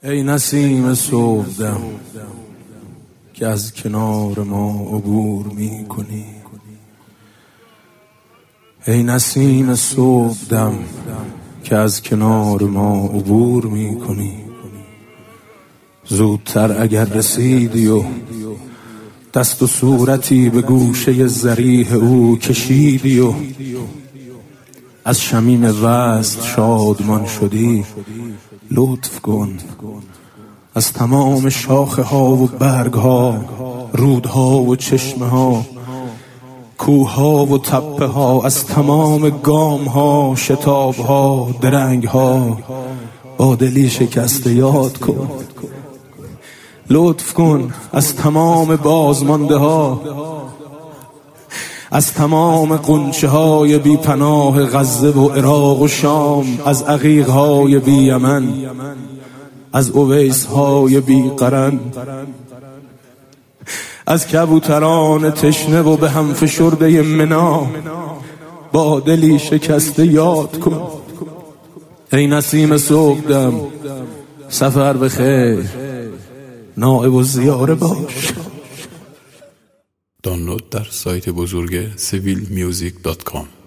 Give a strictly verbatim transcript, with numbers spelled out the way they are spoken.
ای نسیم صبحدم که از کنار ما عبور می کنی، ای نسیم صبحدم که از کنار ما عبور می کنی. زودتر اگر رسیدی و دست و صورتی به گوشه ضریح او کشیدی و از شمیم وصل شادمان شدی، لطف کن از تمام شاخه ها و برگ ها، رودها و چشمه ها، کوه ها و تپه ها، از تمام گام ها، شتاب ها، درنگ ها، با دلی شکسته یاد کن. لطف کن از تمام بازمانده ها، از تمام قنچه های بی پناه غزه و عراق و شام، از عقیق های بی یمن، از اویس های بی قرن، از کبوتران تشنه و به هم فشرده منا، با دلی شکسته یاد کن. ای نسیم صبحدم سفر به خیر، نائب و زیاره باش. دانلود در سایت بزرگ سویل میوزیک دات کام.